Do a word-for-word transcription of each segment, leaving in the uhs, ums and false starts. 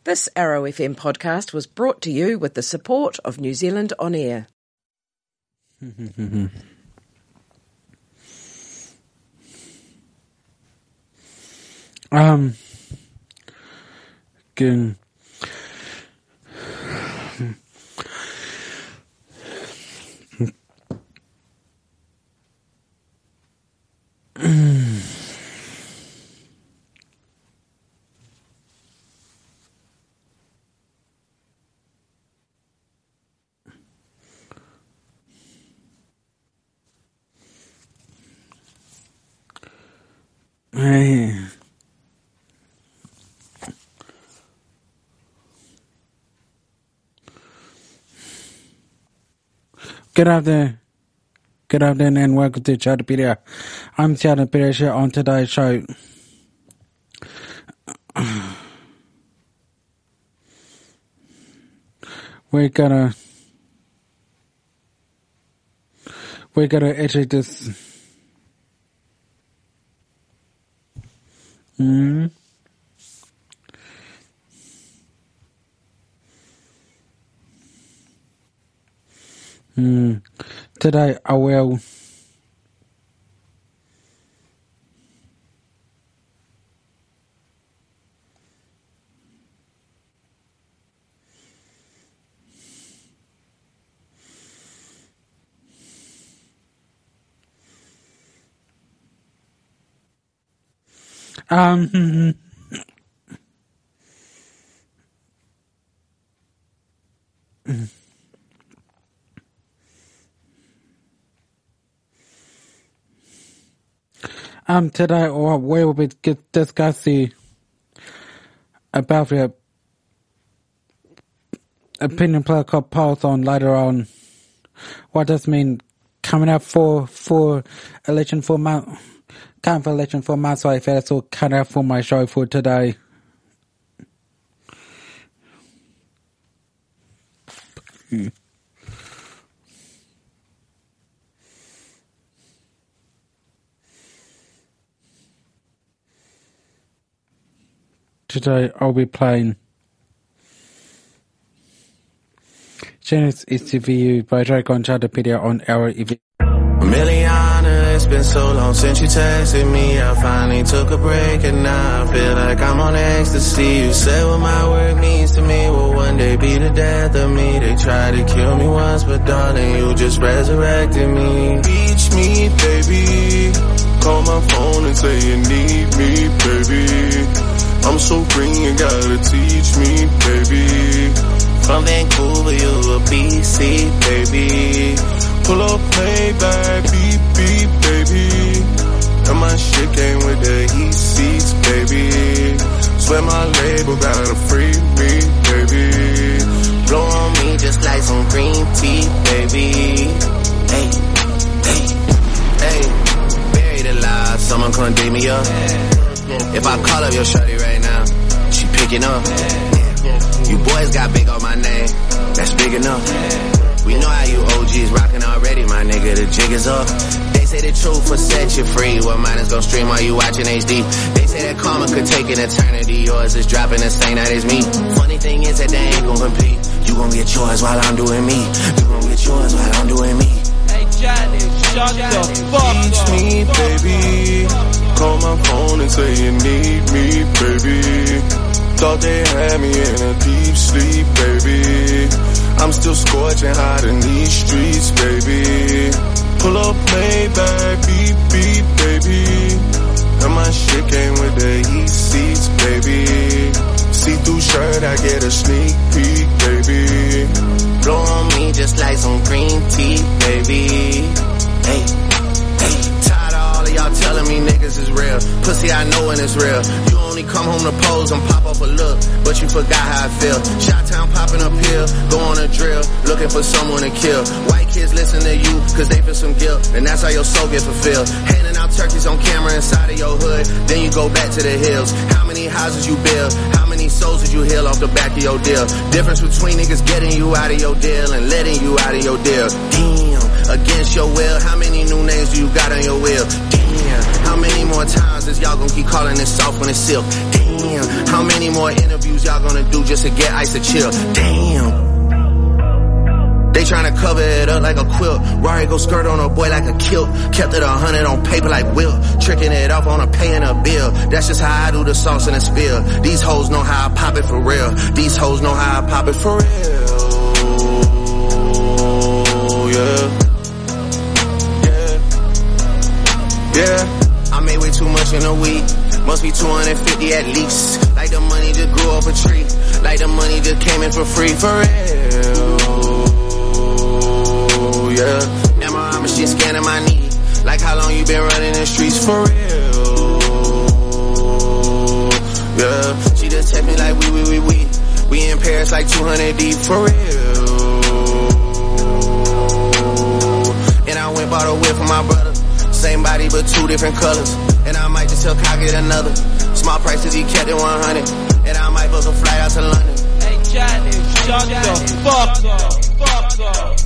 This Arrow F M podcast was brought to you with the support of New Zealand On Air. um, good. Hey. Good afternoon. Good afternoon and welcome to Chowderpedia. I'm Chowderpedia on today's show. We're gonna we're gonna actually just Mm. Mm. Today I will um Um, today we will be discussing about the opinion political polls on later on. What does it mean coming up for for election for month, coming for election for month? So I felt so cut out for my show for today. Hmm. Today I'll be playing Genesis is to view by Drake on Chowderpedia on our event. Milliana, it's been so long since you texted me. I finally took a break and now I feel like I'm on ecstasy. You said what my work means to me will one day be the death of me. They tried to kill me once, but darling, you just resurrected me. Teach me, baby. Call my phone and say you need me, baby. I'm so green, you gotta teach me, baby. From Vancouver, you a B C, baby. Pull up, play back, beep, beep, baby. And my shit came with the heat seats, baby. Swear my label gotta free me, baby. Blow on me just like some green tea, baby. Hey, hey, hey. Buried alive, someone come dig me up. If I call up your shorty right now, she picking up. You boys got big on my name, that's big enough. We know how you O Gs rockin' already, my nigga, the jig is up. They say the truth will set you free, well mine is gon' stream while you watching H D. They say that karma could take an eternity, yours is dropping the same night as me. Funny thing is that they ain't gon' compete. You gon' get yours while I'm doing me. You gon' get yours while I'm doing me. Hey Johnny, shut the fuck up. Teach me, baby. Call my phone and say you need me, baby. Thought they had me in a deep sleep, baby. I'm still scorching hot in these streets, baby. Pull up, Maybach, beep, beep, baby. And my shit came with the heat seats, baby. See-through shirt, I get a sneak peek, baby. Blow on me just like some green tea, baby. Hey, hey. Tired of all of y'all telling me niggas is real. Pussy, I know when it's real. You only come home to pose and pop up a look, but you forgot how I feel. Shot-town popping up here, go on a drill, looking for someone to kill. White kids listen to you, cause they feel some guilt, and that's how your soul get fulfilled. Handing out turkeys on camera inside of your hood, then you go back to the hills. How many houses you build? How many souls did you heal off the back of your deal? Difference between niggas getting you out of your deal and letting you out of your deal. Damn, against your will, how many new names do you got on your will? Damn, how many more times is y'all gonna keep calling it soft when it's silk? Damn. How many more interviews y'all gonna do just to get ice to chill? Damn. They tryna cover it up like a quilt. Rari go skirt on a boy like a kilt. Kept it a hundred on paper like Will. Tricking it off on a paying a bill. That's just how I do the sauce in the spill. These hoes know how I pop it for real. These hoes know how I pop it for real. Yeah. Yeah. Yeah. I made way too much in a week. Must be two hundred fifty at least. Like the money just grew off a tree. Like the money just came in for free. For real. Yeah. M R I machine scanning my knee. Like how long you been running the streets? For real. Yeah. She just text me like we, we, we, we. We in Paris like two hundred deep. For real. And I went bought a whip for my brother. Same body but two different colors. And I might just tell Kyle get another. Small prices he kept it one hundred. And I might book a flight out to London. Hey Johnny, shut the fuck up. Fuck up.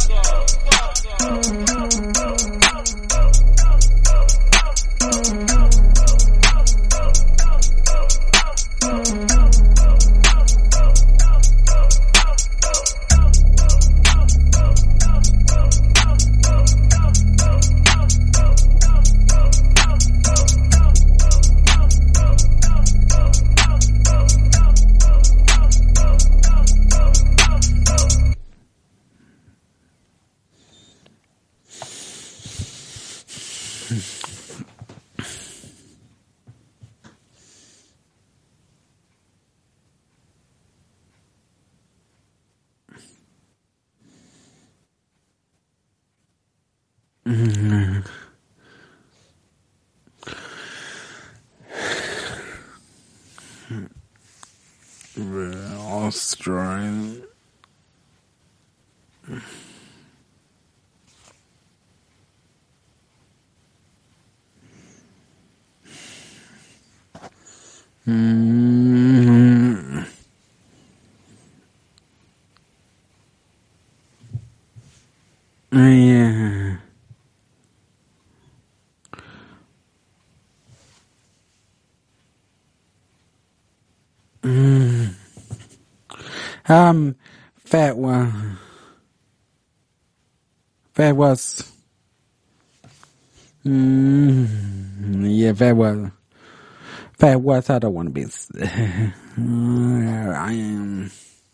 Australian. Mm. Yeah. Mm. Um, fat one. Fat was. Mm. Yeah, fat was. Fat was. I don't want to be. I am.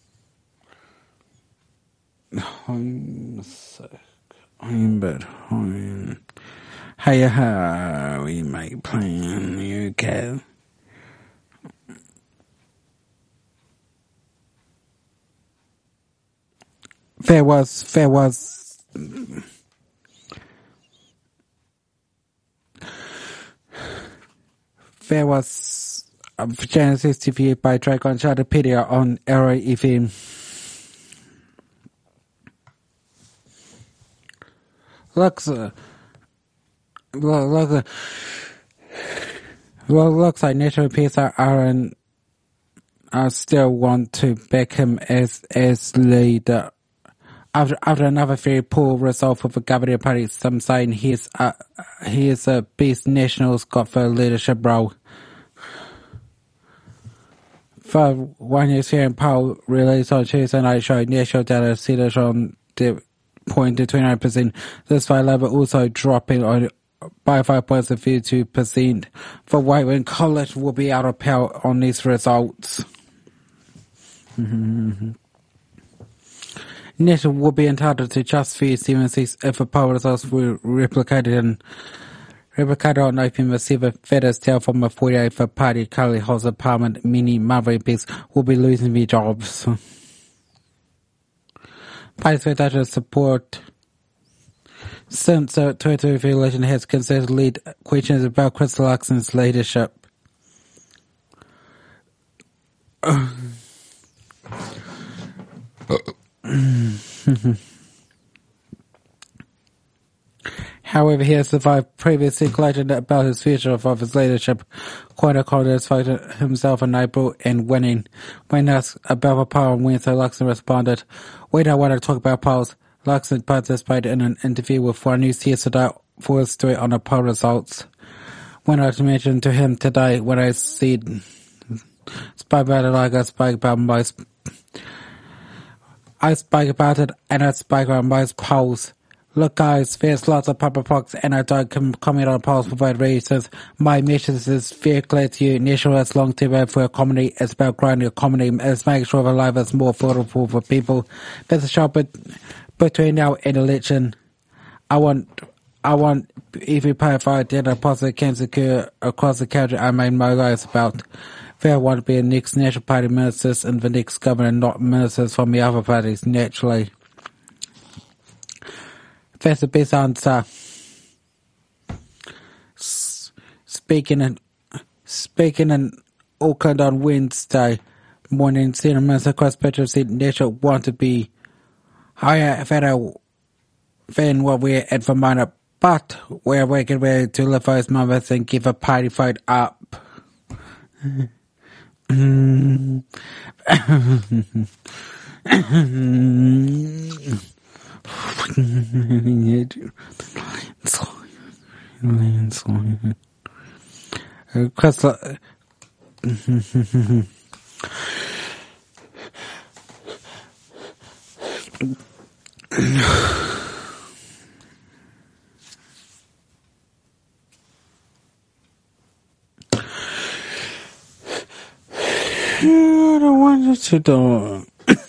I'm sick. I'm but I'm. Hey, how we make plan? You okay? Fair was, fair was, fair was, um, Genesis T V by Dragon Shadowpedia on Arrow F M. Looks, uh, looks, uh, looks like Natural Peace are, are in, I still want to back him as, as leader. After, after another very poor result for the Governing Party, some saying he's uh, he is a best Nationals got for leadership role. For one year's hearing poll released on Tuesday night showed national data set on the point to twenty-nine percent. This by Labour also dropping on by five points to thirty-two percent. For White-Wing College will be out of power on these results. Mm-hmm. National will be entitled to just thirty-seven seats if the poll results were replicated and replicated on November seventh. Fetters tell from the forty-eighth party currently holds the parliament. Many Murray Biggs will be losing their jobs. Parties with that support since the twenty twenty-three election has considered lead questions about Chris Luxon's leadership. However, he has survived previous speculation about his future of his leadership. Quite Congress voted himself in April and winning. When asked about the poll on Wednesday, Luxon responded, "We don't want to talk about polls." Luxon participated in an interview with One News yesterday for his story on the poll results. when I mentioned to him today, when I said, spoke about it like I spoke about most, I spoke about it and I spoke about most polls. Look guys, there's lots of Papa Fox and I don't com- comment on polls for both reasons. My message is very clear to you. National is long term for a comedy. It's about growing the economy. It's making sure the life is more affordable for people. There's a shot bet- between now and election. I want, I want every profile that a positive can secure across the country. I made my life about. There want to be the next National Party ministers and the next governor, not ministers from the other parties, naturally. That's the best answer. S- speaking in, speaking in Auckland on Wednesday morning, Senior Minister Chris Petro said National want to be higher than what we're at the moment, but we're working ready to lift those numbers and give a party vote up. Chris, I don't want you to do.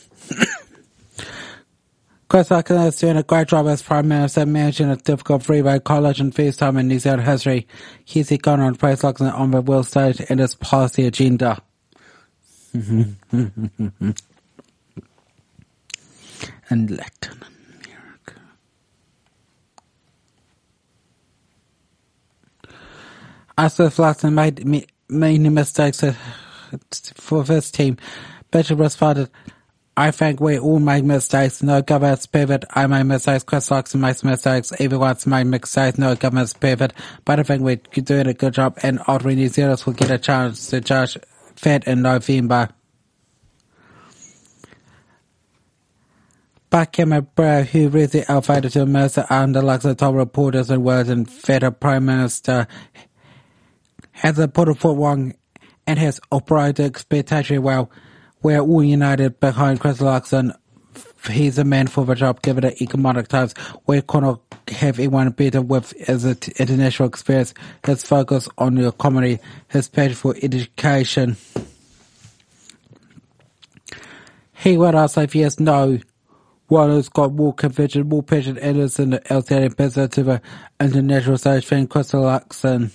Chris Luxon is doing a great job as Prime Minister, managing a difficult three-way coalition first time in New Zealand history. He's gone on praise Luxon on the world stage and his policy agenda. In Latin America. As if Luxon made many mistakes for this team, Bishop responded, I think we all make mistakes. No government's perfect. I make mistakes. Chris Luxon makes mistakes. Everyone's made mistakes. No government's perfect. But I think we're doing a good job, and ultimately New Zealanders will get a chance to judge that in November. But Cameron Brown, who recently elevated to Minister under Luxon, told reporters in Wellington that the Prime Minister hasn't put a foot wrong and has operated spectacularly well. We're all united behind Chris Luxon. He's a man for the job, given the economic times. We cannot have anyone better with his international experience, his focus on the economy, his passion for education. He went on to say, yes, no, one who's got more conviction, more passion, and is an outstanding person to the international stage than Chris Luxon.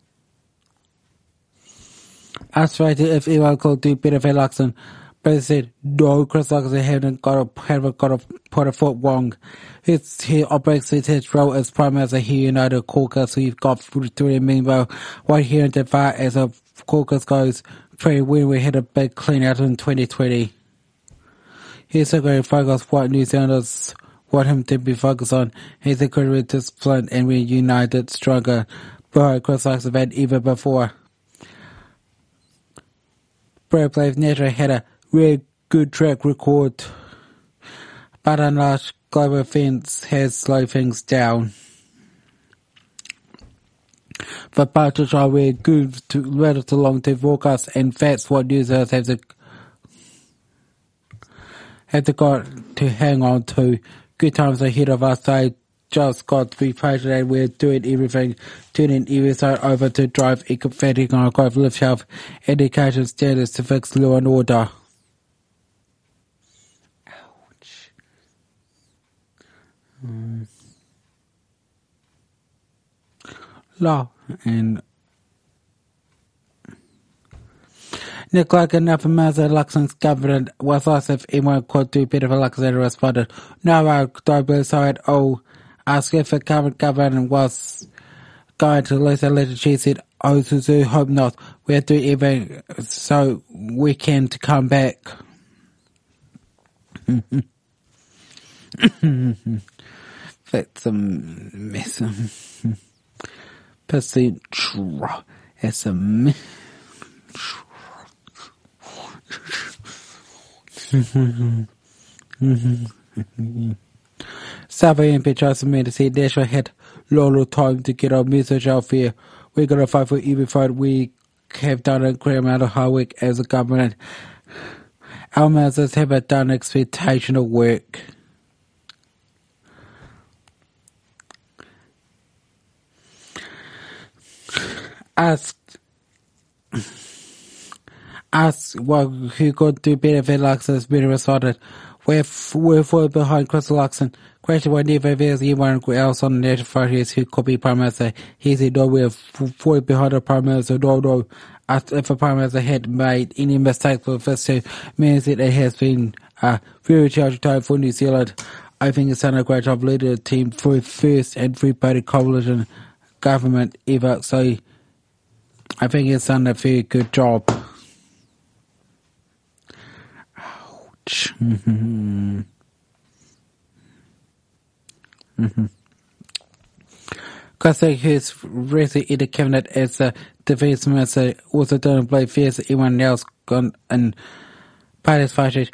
Asked if anyone could do better than Luxon, but he said, no, Chris Luxon hasn't got a, haven't got a, put a foot wrong. He's, he operates his role as Prime Minister here United Caucus. We've got three members right here in the far as a caucus goes. Pretty when we had a big clean out in twenty twenty. He's a great focus what New Zealanders want him to be focused on. He's a great discipline and we're united stronger. But Chris Luxon than ever before. Brave Blade Nature had a really good track record, but a large global events has slowed things down. The budgets are really good to relative long-term forecasts, and that's what users have to have to got to hang on to. Good times ahead of us. They just got to be patient, and we're doing everything, turning every side over to drive economic growth, lift health, education standards to fix law and order. Ouch. Um, law and Nick like enough Minister Luxon's government was asked if anyone could do better for Luxon and responded, no, I don't believe so at all. Asked if the current government was going to lose the election, she said, oh, Suzu, hope not. We'll do everything so we can to come back. That's a mess. Percent it's a mess. South M P Johnson made to say National had little time to get our message out there. we got to fight for every fight. We have done a great amount of hard work as a government. Our ministers have done expectational work. Asked, asked well, who could do better than Luxon, better responded. We're, we're far behind Chris Luxon. Question why never there's anyone else on the national parties who could be Prime Minister. He said, no, we're far behind the Prime Minister. No, no. If the Prime Minister had made any mistakes for the first two, means that it has been a very challenging time for New Zealand. I think it's done a great job leading the team for the first and three-party coalition government ever. So I think it's done a very good job. Ouch. Mm-hmm. Mm-hmm. Costa, who's recently in the cabinet as a defense minister, also don't play fierce anyone else gone and parties fighted.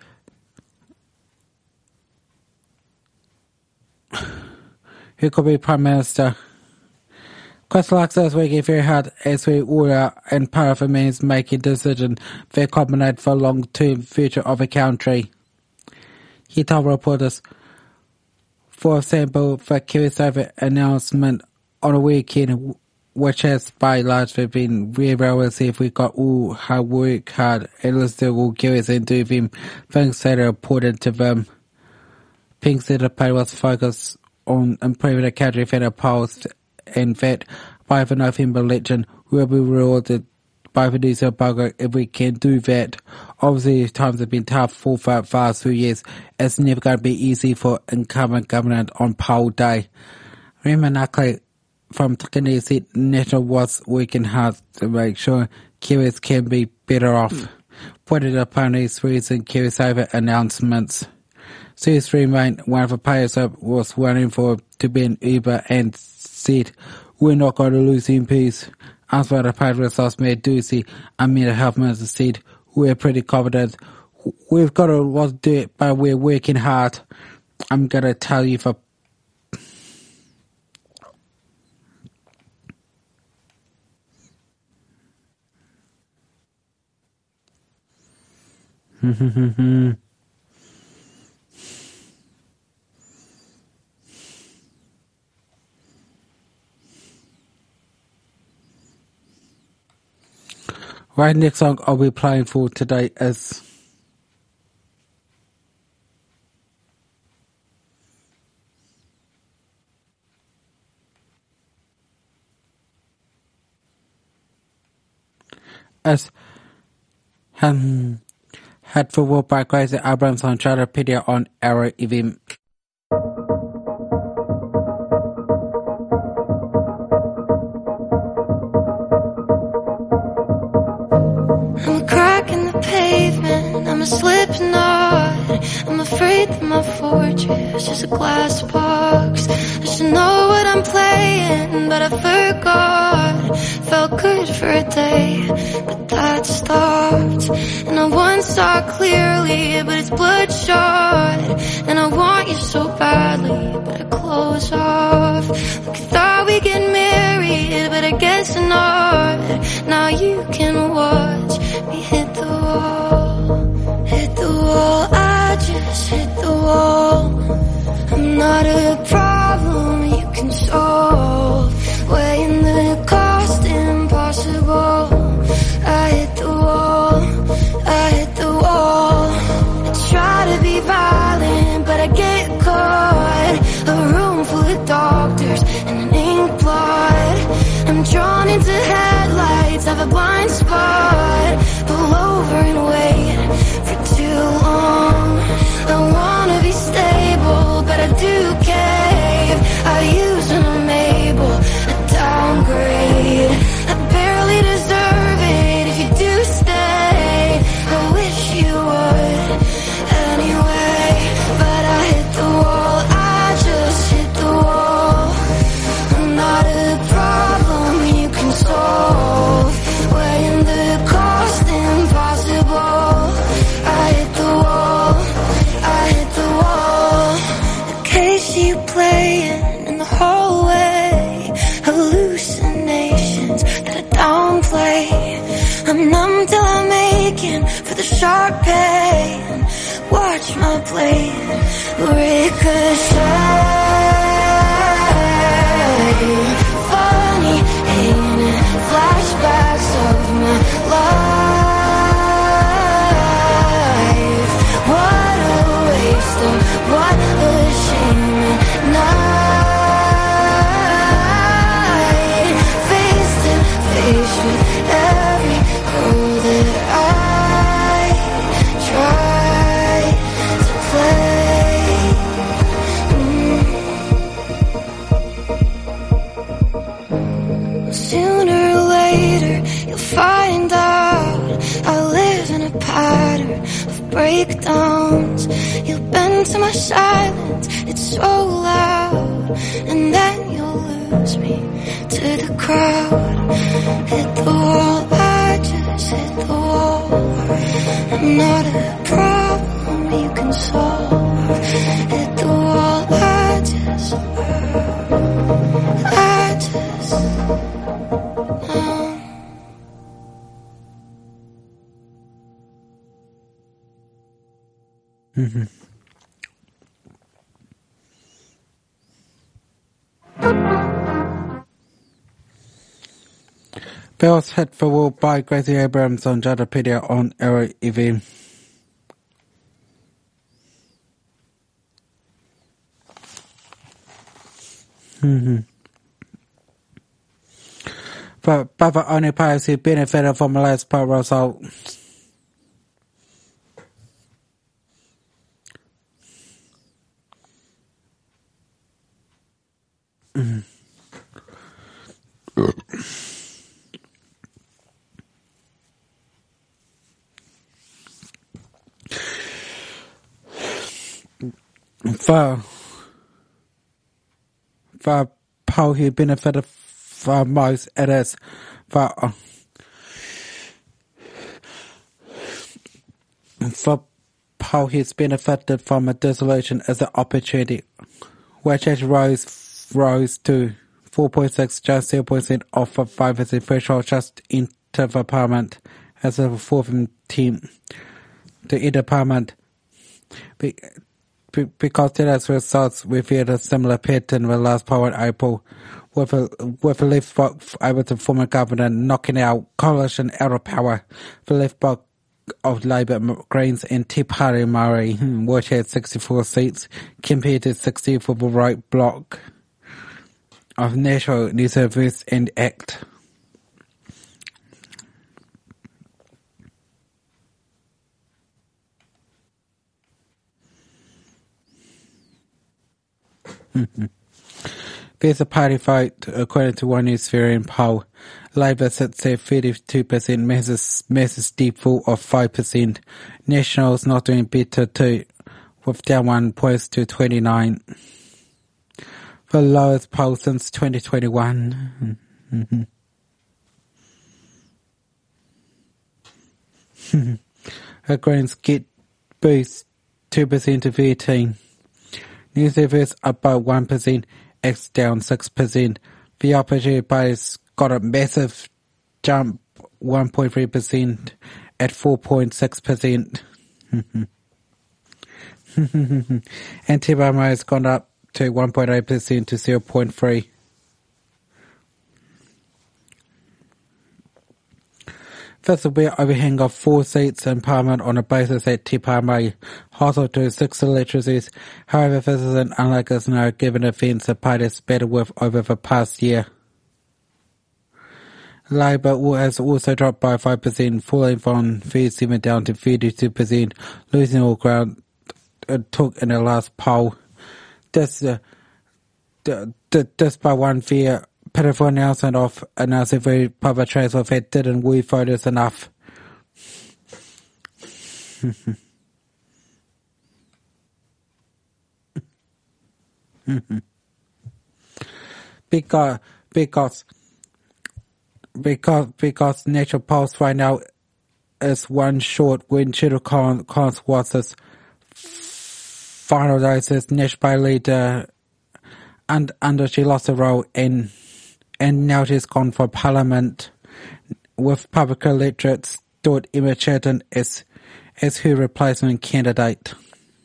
Who could be Prime Minister? Costa Luxon is working very hard as we all are, and part of it means making decisions that combinate for the long-term future of the country. He told reporters, for example, the KiwiSaver announcement on a weekend, which has by and large been very well received. We got all hard work hard and listed all Kiwis and do them things that are important to them. Pink said the party was focused on improving the country that opposed and that by the November election we'll be rewarded by the New Zealand Parliament if we can do that. Obviously times have been tough for the past few years. It's never going to be easy for incumbent government on poll day. Remember Nakle from Takane said National was working hard to make sure Kiwis can be better off. Pointed upon his recent KiwiSaver announcements. Sue's remained one of the players that was running for to be an Uber and said, we're not going to lose in peace. Asked by the party results, Mayor Ducey, a mental health minister, said, we're pretty confident. We've got a lot to do it, but we're working hard. I'm going to tell you for Right, next song I'll be playing for today is as um, had for World by Grace Abrams on Charterpedia on Arrow F M. I'm a crack in the pavement, I'm a slippery knot. I'm afraid that my fortress is a glass box. I should know what I'm playing, but I forgot. Felt good for a day, but that stopped. And I once saw clearly, but it's bloodshot. And I want you so badly, but I close off. Look, I thought we'd get married, but I guess not. Now you can watch me hit the wall, hit the wall. I just hit the wall. I'm not a problem you can solve. Weighing the cost impossible. I hit the wall, I hit the wall. I try to be violent, but I get caught. A room full of doctors and an ink blot. I'm drawn into headlights of a blind spot. Pull over and wait for too long. I wanna be stable, but I do cave. I use when I'm able, I downgrade. I barely deserve it if you do stay. I wish you would anyway, but I hit the wall, I just hit the wall. I'm not a problem you can solve. Weighing the cost impossible. watch my blade ricochet. Funny, ain't it? Flashbacks of my life. What a waste of, what a shame at night. Face to face with every girl that I try to play. Mm. Sooner or later you'll find out I live in a pattern of breakdowns. You'll bend to my silence, it's so loud, and then you'll lose me to the crowd. Hit the wall, I just hit the wall. I'm not a problem you can solve. Hit the wall, I just, I just, um. Mm-hmm. Bells hit for wall by Gracie Abrams on Jadapedia on Arrow E V. Mm-hmm. But, but the only players who benefited from the last poll result. Mm-hmm. For, for poll who benefited for most, it is for, uh, for poll who's benefited from a dissolution is an opportunity, which has rose rose to four point six, just zero point zero percent off of five percent threshold just into the parliament as a fourth team to enter parliament. Be, be, because today's results revealed a similar pattern with last poll in April, with a, with a left bloc able to form a government, knocking out coalition out of power. The left bloc of Labour, Greens and Tea Party Māori, which had sixty-four seats, compared to sixty for the right bloc of National New Service and ACT. There's a party vote, according to one Newsferian poll. Labour sits at thirty-two percent, Masses, Masses deep fall of five percent. Nationals not doing better too, with down one point to twenty-nine. The lowest poll since twenty twenty-one. Mm-hmm. The Greens get boost two percent to thirteen. New Service up by one percent, X down six percent. The opposition parties got a massive jump, one point three percent at four point six percent. And Te Pāmai has gone up to one point eight percent to zero point three. This will be an overhang of four seats in Parliament on a basis that Te Pāmai hosted to six electorates. However, this is an unlikely scenario given events the party has battled with over the past year. Labour has also dropped by five percent, falling from thirty-seven down to thirty-two percent, losing all ground it took in the last poll. This, uh, this by one fear. Pitiful announcement of announcing very public transfer that didn't woo voters enough. because, because, because, because National Pulse right now is one short when Cheryl Collins was his finalizes National leader and under she lost a role in and now she's gone for Parliament with public electorates thought Emma Chatton as as her replacement candidate.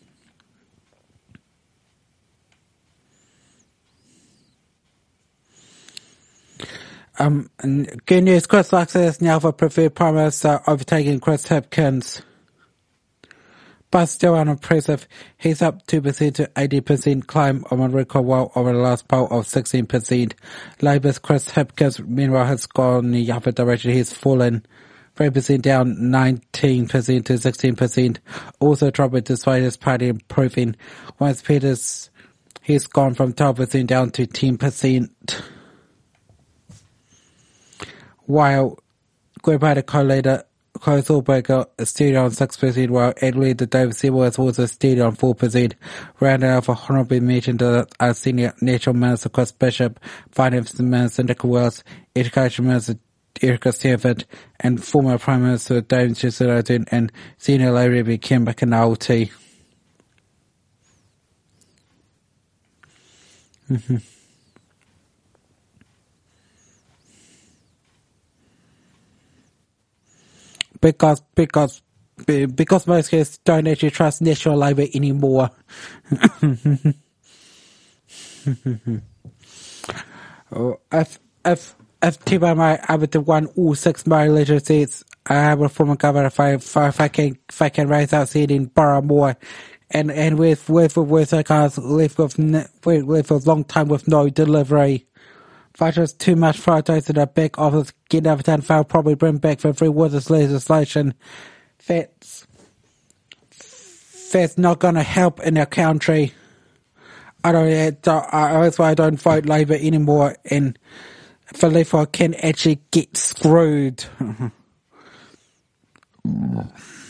Um, good news, Chris Luxon is now the preferred Prime Minister, overtaking Chris Hipkins. But still unimpressive. He's up two percent to eighty percent, climb on a record well over the last poll of sixteen percent. Labour's Chris Hipkins, meanwhile, has gone the other direction. He's fallen three percent down nineteen percent to sixteen percent. Also troubled despite his party improving. Once Peters, he's gone from twelve percent down to ten percent. While Green Party co-leader Cory Solberg is steady on six percent, while Ed Leader David Seymour is also steady on four percent. Rounding off a honourable mention to our senior National Minister Chris Bishop, Finance Minister Nicola Wells, Education Minister Erica Stanford, and former Prime Minister David Chichester and Senior Labour M P Ken McAnulty. Mm-hmm. Because, because, because most kids don't actually trust National Labour anymore. if, if, if Te Mai able to win all six Māori legislative seats, I will form a government if I, if I can, if I can raise our seat in Borough more. And, and with, with, with, with, cars left with, left with long time with no delivery. Fighters too much prioritised in the back office, get everything fail, probably bring back for free waters legislation. That's, that's not going to help in our country. I don't, that's why I don't vote Labour anymore, and for therefore I can actually get screwed. Mm-hmm.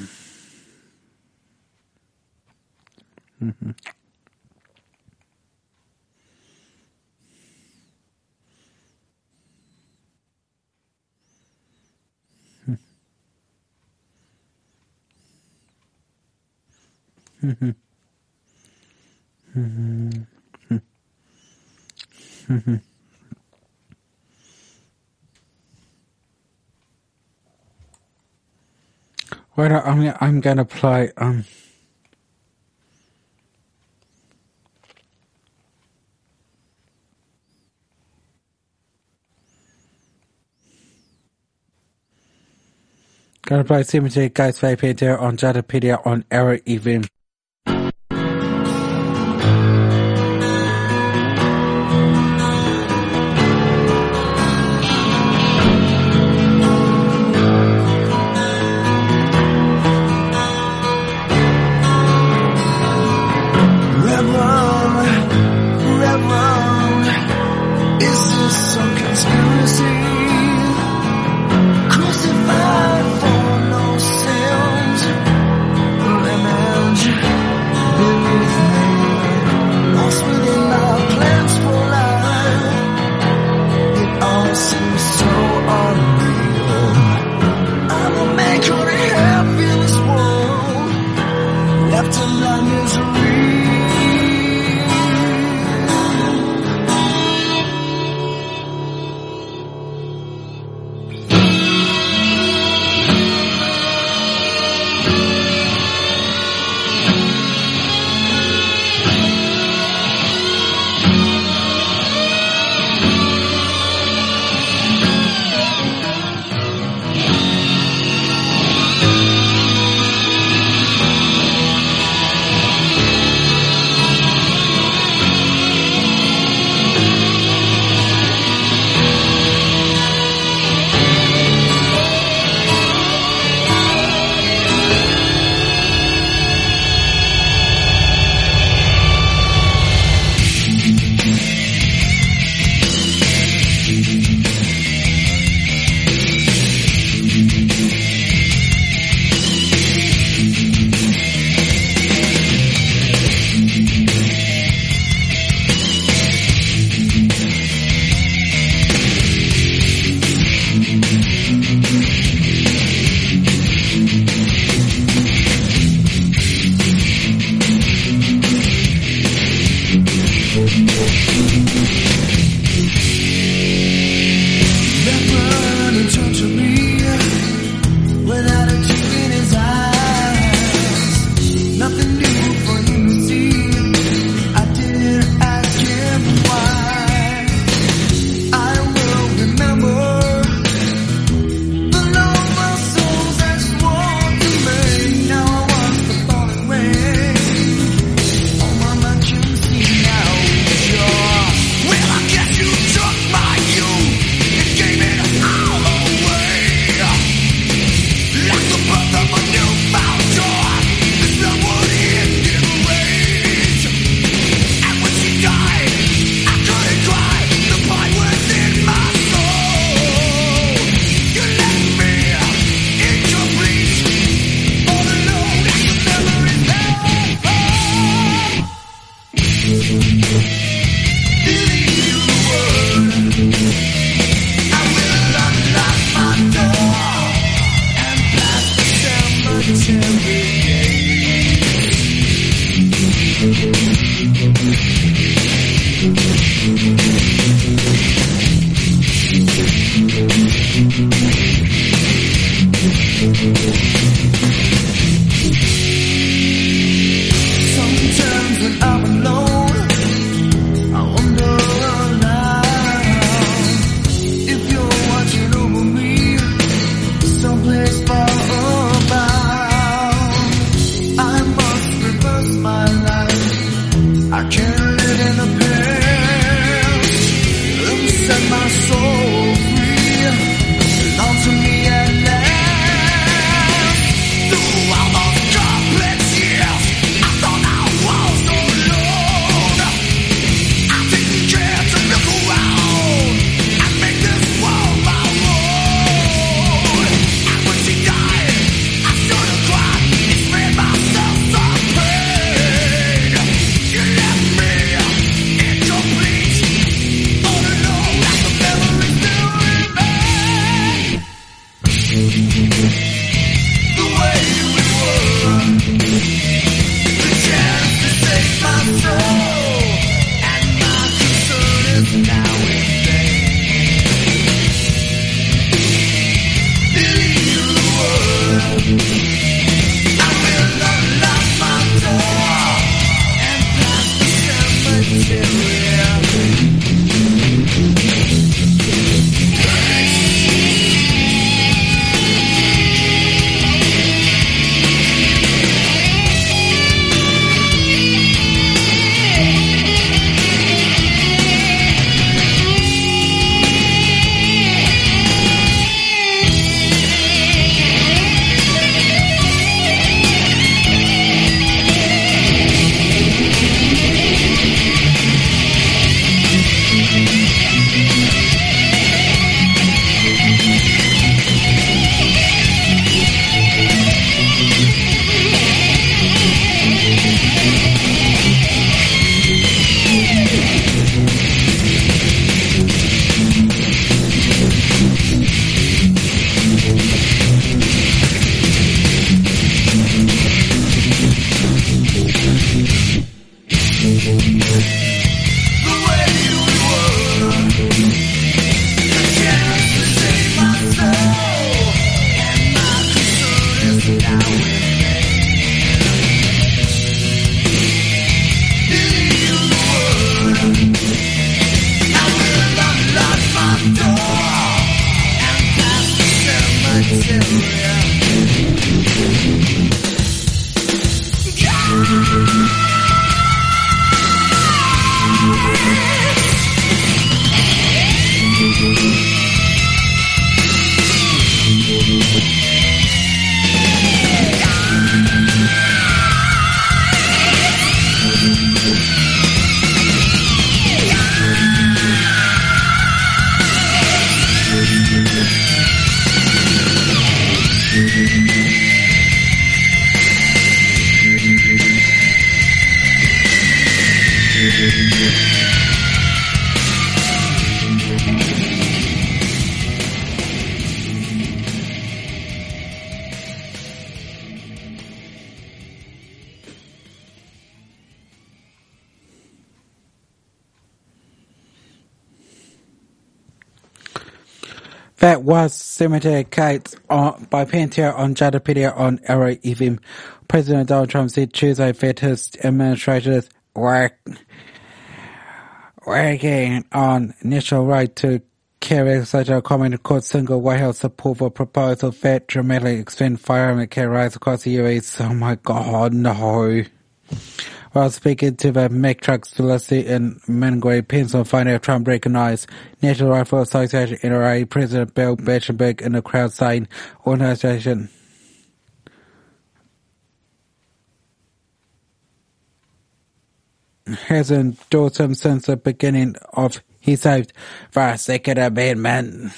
Mm-hmm. Mm-hmm. Mm-hmm. Well, I'm I'm gonna play um. Gonna play Cemetery Guys Vapedia on Jadapedia on Arrow Event. That was Cemetery Kites on, by Pantera on Jadapedia on Arrow F M. President Donald Trump said Tuesday that his administration work, working on national right to carry such a common court single White House support for proposal that dramatically extend firearm carry rights across the U S. Oh my God, no. While speaking to the Mack Trucks facility in Montgomery, Pennsylvania, Trump recognized National Rifle Association N R A President Bill Batchenberg in the crowd, saying organization has endorsed him since the beginning of his fight for a Second Amendment.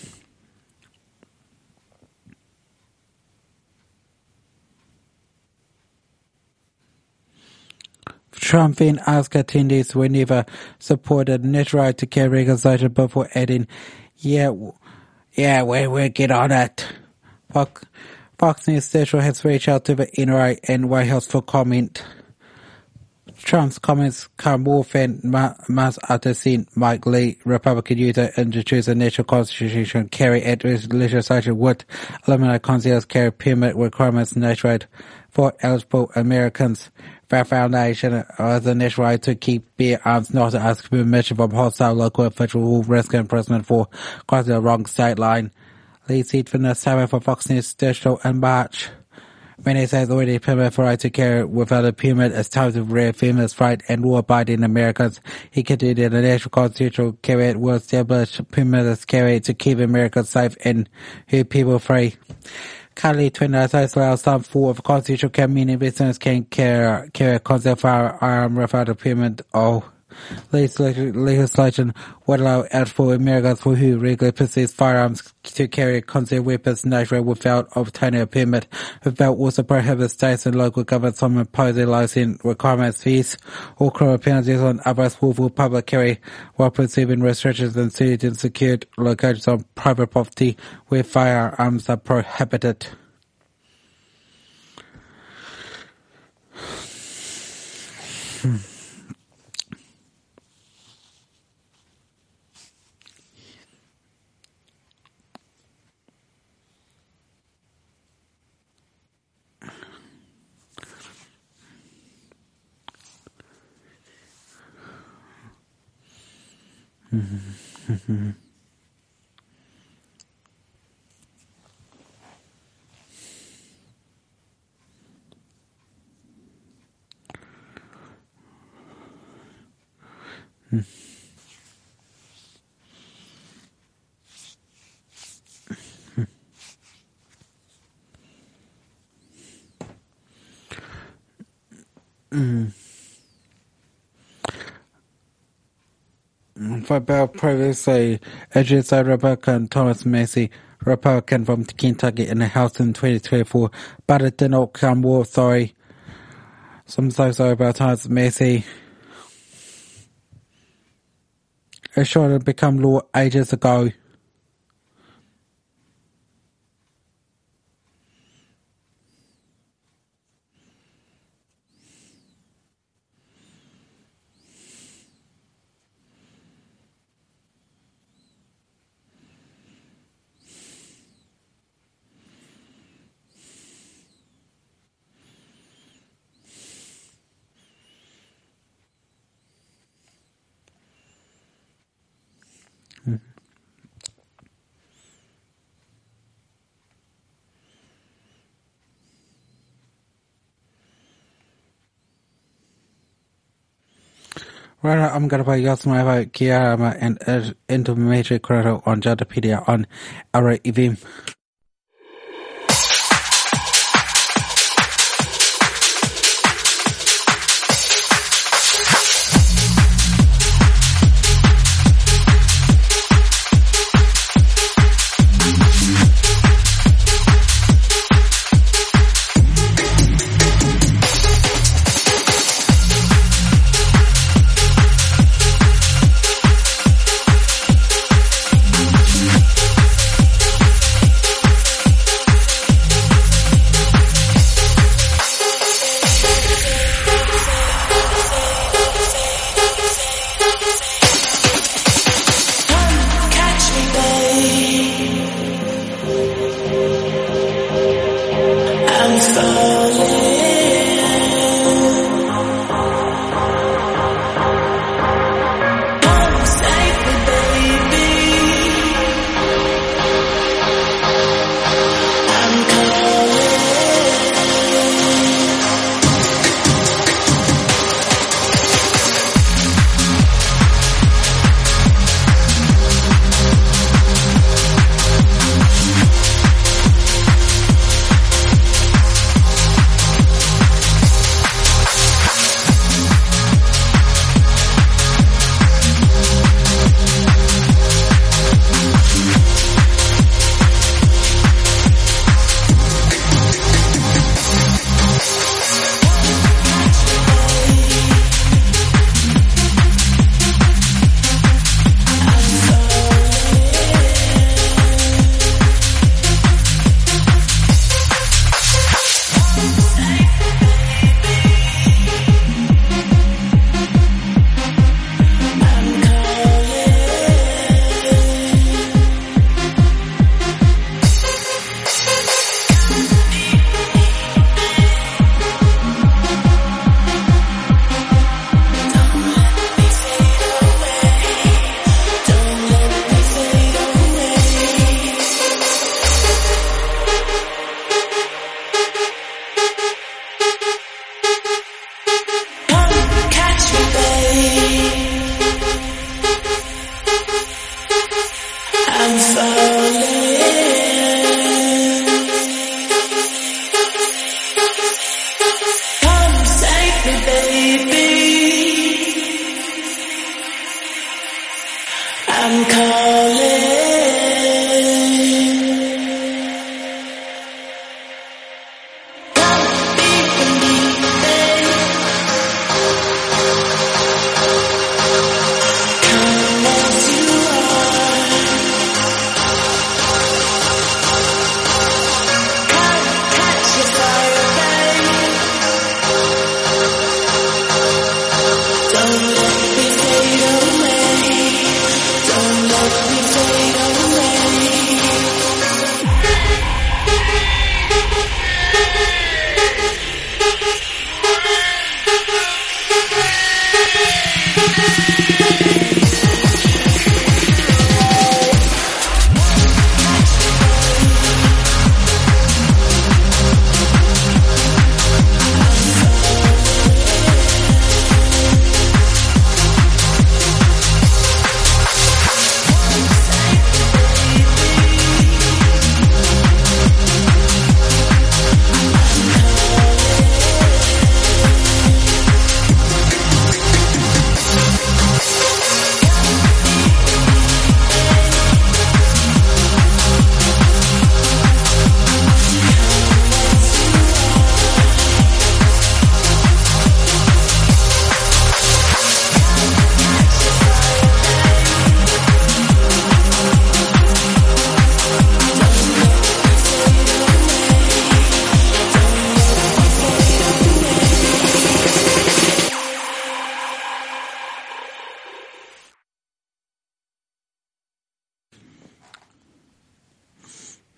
Trump then asked attendees whenever supported net right to carry legislation before adding, yeah, yeah, we're working on it. Fox, Fox News Central has reached out to the N R A and White House for comment. Trump's comments come more than months after seeing Mike Lee, Republican user, introduce a national constitution carry act legislation would eliminate concealed carry permit requirements nationwide for eligible Americans. The foundation has the national right to keep bear arms, not to ask permission from hostile local officials who risk imprisonment for crossing the wrong state line. Lee said from the summit for Fox News Digital in March. When he says already permit for right to carry without a permit is time to reaffirm his right and law-abiding Americans. He continued the national constitutional carry act will establish permitless carry to keep Americans safe and her people free. Currently, twenty-nine states allow some form of constitutional carry, meaning business can carry, carry a concealed firearm without a permit. Oh, legislation would allow eligible Americans who regularly possess firearms to carry concealed weapons nationwide without obtaining a permit. The bill also prohibits states and local governments from imposing licensing requirements, fees, or criminal penalties on others willful public carry, while preserving restrictions in cities and secured locations on private property where firearms are prohibited. Hmm. Mm-hmm. Mm-hmm. For bill previously introduced by Republican Thomas Massie, Republican from Kentucky, in the House in twenty twenty-four, but it did not come with sorry, So I'm so sorry about how it's messy. It should have become law ages ago. Mm. Right, I'm going to play Yosma about Kiara and uh, intermediate credit on Jadapedia on our event.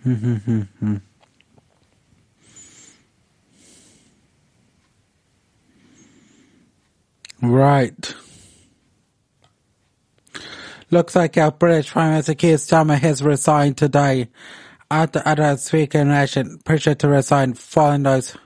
Right. Looks like our British Prime Minister Keir Starmer has resigned today after other Speaker Nation pressure to resign following those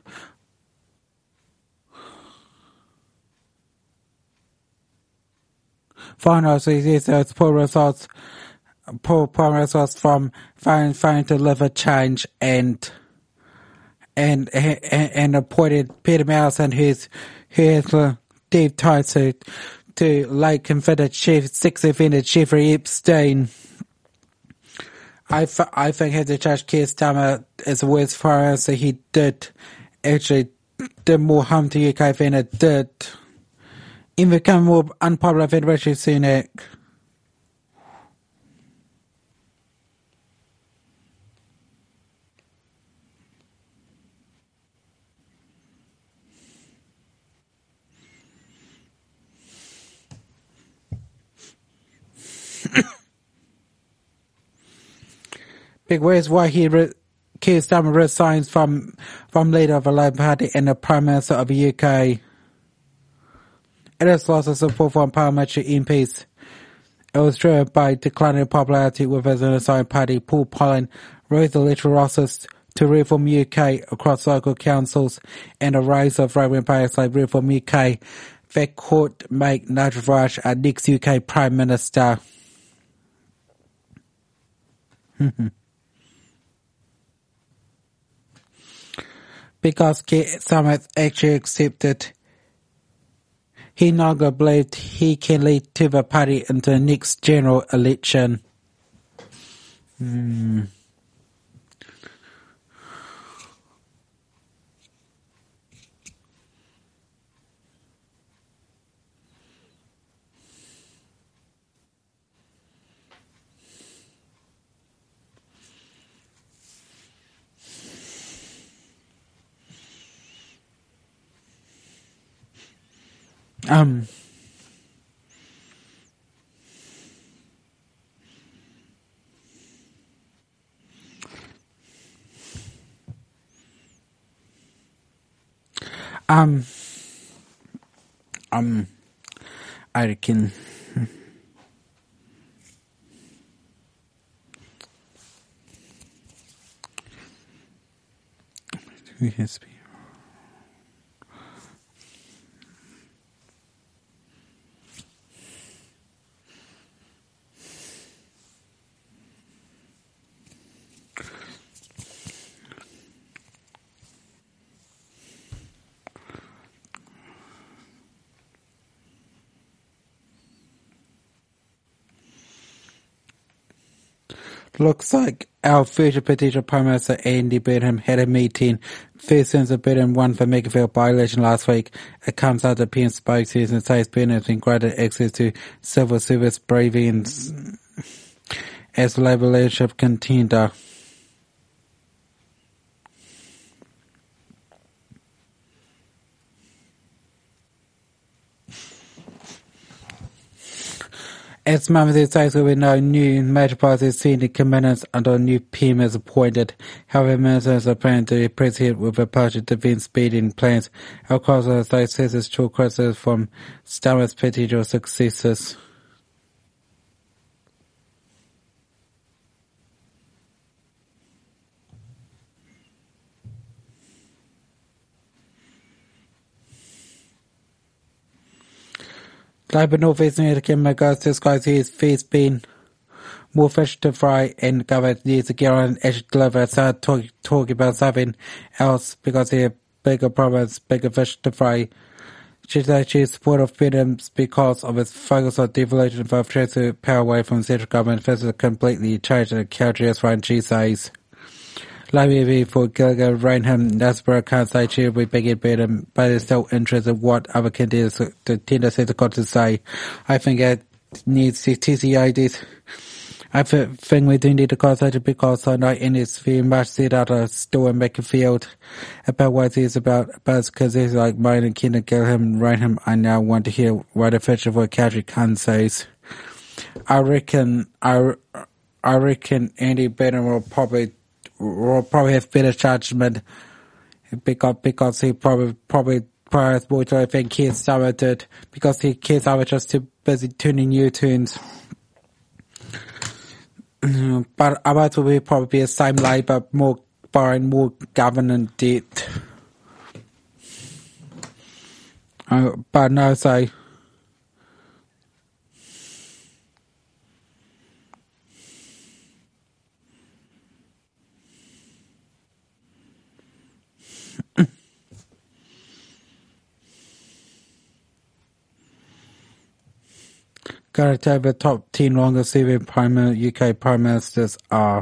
following those, those poor results poor, poor results from failing, failing to deliver change and and and, and appointed Peter Malison, who's who has uh, deep ties to to late convicted chief six offender Jeffrey Epstein. I, f- I think had the Judge Keir Starmer is the worst Prime Minister. He did actually did more harm to U K than it did. In become more unpopular than Rishi Sunak. Big ways why he re- Keir Starmer resigns from from leader of the Labour Party and the Prime Minister of the U K. It has lost of support from parliamentary M Ps. It was driven by declining popularity within the assigned party. Paul Pollan raised the electoral losses to Reform U K across local councils and a rise of right-wing parties like Reform U K that could make Nigel Farage our next U K Prime Minister. Because Keir Starmer actually accepted he no longer believed he can lead to the party into the next general election. Hmm. Um. Um. Um. I reckon. Who has been? Looks like our future potential Prime Minister Andy Burnham had a meeting first since the Burnham won the Makerfield by-election last week. It comes out of P M spokesperson says Burnham has been granted access to civil service briefings as Labour leadership contender. As Monday says, there will be no new major policies senior commitments until a new P M is appointed. However, ministers are planning to proceed with a partial defence spending plans across the state, says it's true criticism from Starmer's potential successors. Labour North East America regards to Sky his face being more fish to fry and government needs to get on and actually deliver. Start talk, talking about something else because they have bigger problems, bigger fish to fry. She said she is supportive of Burnham's because of its focus on devolution of transfer power away from central government. This is completely changed the country as far as she says. Labour for Gallagher, Rainham, Nasborough can't say she will be big at Burnham, but is still interested in what other contenders the tender has got to say. I think it needs to T C A this. I think we do need to concentrate because I know in it's very much said out of store in Makerfield about what it is about, but because it's like mine and Kinder Gilham, Rainham, I now want to hear what the future for country can says. I reckon, I, I reckon Andy Burnham will probably will probably have better judgment because because he probably probably prefers more to than Keith Summer did because he Keith Summer just too busy tuning new tunes. But Abbott will probably be the same line, but more borrowing more government debt. Uh, but no, so. Currently, the top ten longest serving prime, U K Prime Ministers are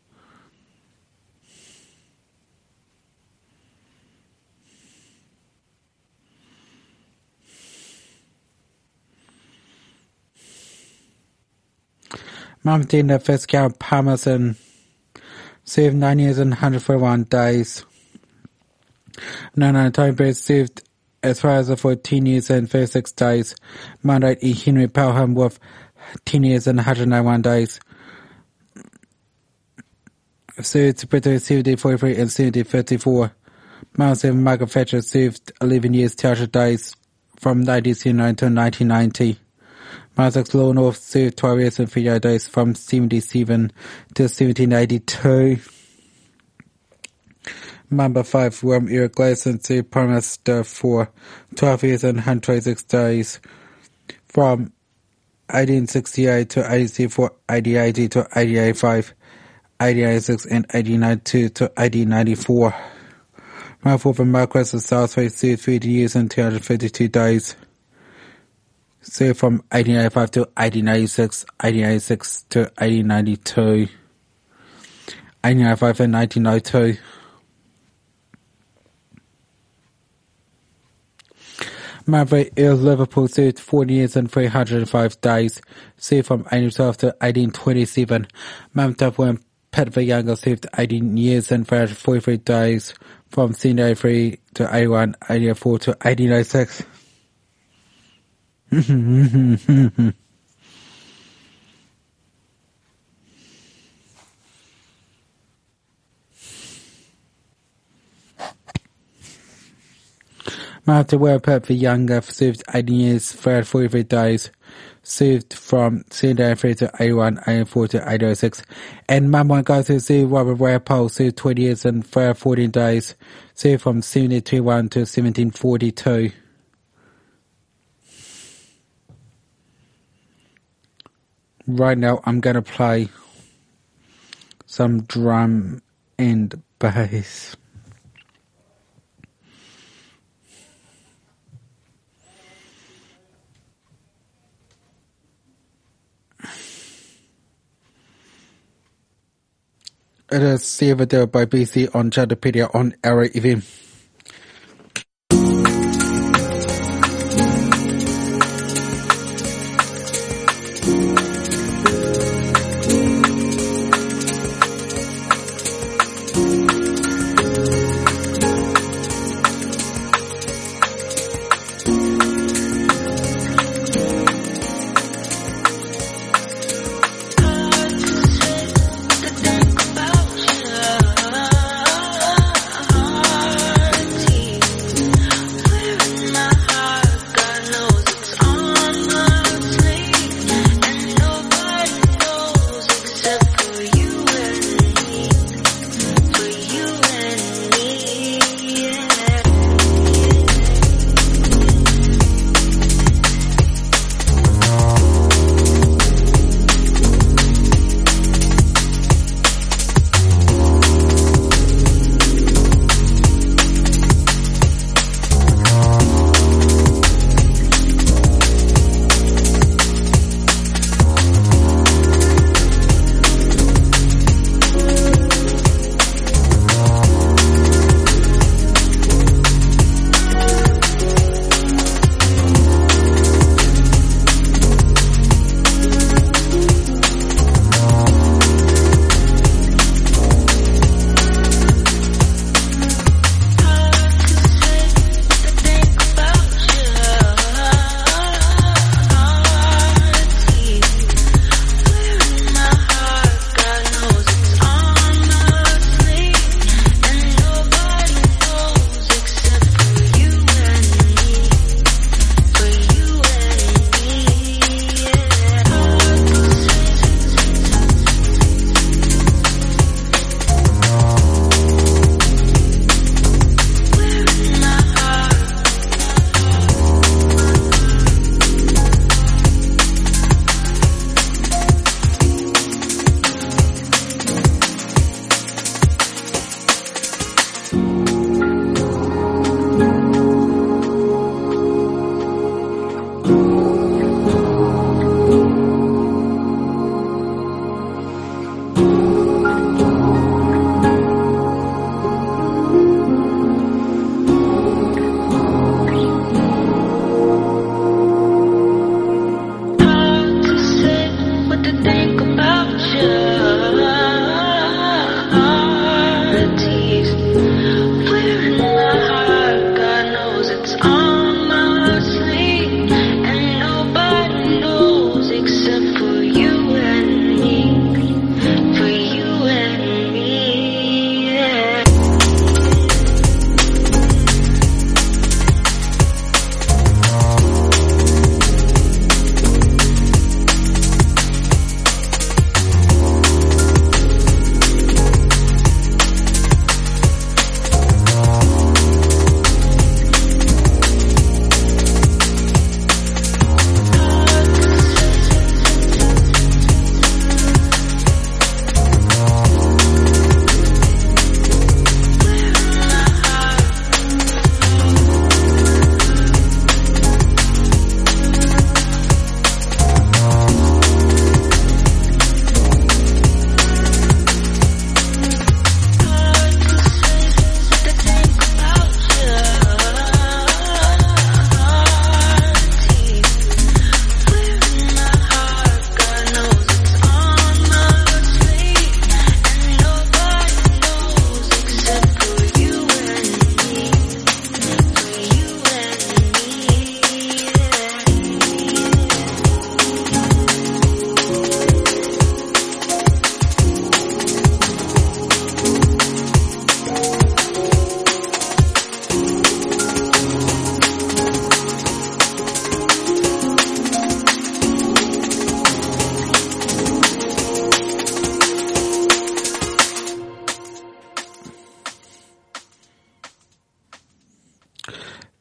Martin Fiscal Palmerston, served nine years and one hundred forty-one days. Nana Tony served as far as for ten years and thirty-six days. Monday E. Henry Pelham with ten years and one hundred ninety-one days. Served between seventeen forty-three and seventeen fifty-four. Miles and Margaret Thatcher served eleven years, two hundred days from nineteen seventy-nine to nineteen ninety. Miles Law North served twelve years and thirty-eight days from seventy-seven to seventeen eighty-two. Number five, William Eric Gladstone served Prime Minister for twelve years and one hundred twenty-six days from eighteen sixty-eight to eighty-four, eighteen eighty to eighteen eighty-five, eighteen eighty-six and eighteen ninety-two to eighteen ninety-four. Number four, Margaret Southway served thirty years and two hundred fifty-two days. Served from eighteen eighty-five to eighteen eighty-six, eighteen eighty-six to eighteen ninety-two, eighteen ninety-five and nineteen ninety-two. Maverick Earl Liverpool served forty years and three hundred five days. Served from eighteen twelve to eighteen twenty-seven. Mount William Pitt the Younger served eighteen years and three hundred forty-three days from seventeen eighty-three to eighty-one, eighteen eighty-four to eighteen eighty-six. Martin Wilpert the Younger served eighteen years, three hundred forty-three days. Served from seventeen eighty-three to eighty-one, eighteen eighty-four to eighteen oh-six. And Mum One Guy to served Robert Walpole served twenty years and three hundred fourteen days. Served from seventeen twenty-one to seventeen forty-two. Right now I'm gonna play some drum and bass. It is Savadell by B C on Chatterpedia on Arrow F M. About you.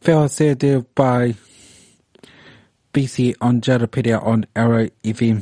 Facilitated by B C on Jadapedia on Arrow F M.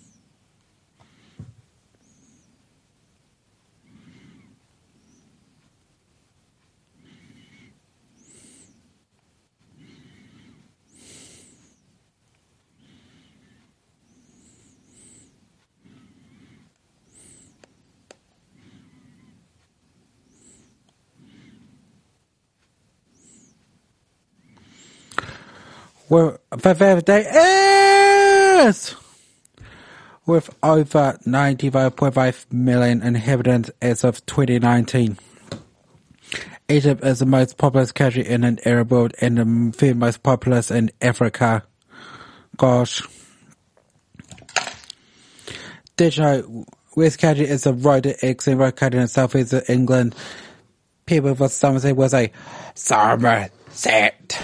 Well, the birthday is with over ninety-five point five million inhabitants as of twenty nineteen. Egypt is the most populous country in the Arab world and the third most populous in Africa. Gosh. Did you know West Country is a road accent located in southeast of England? People for Somerset will say Somerset.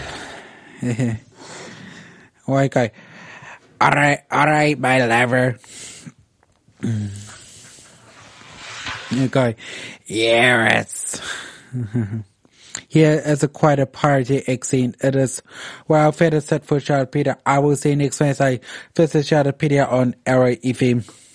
Or I go, alright, alright, my lover. You go, yes. Here is a quite a party accent. It is well fed set for Sharapedia. I will see you next Wednesday. This is Sharapedia on Arrow F M.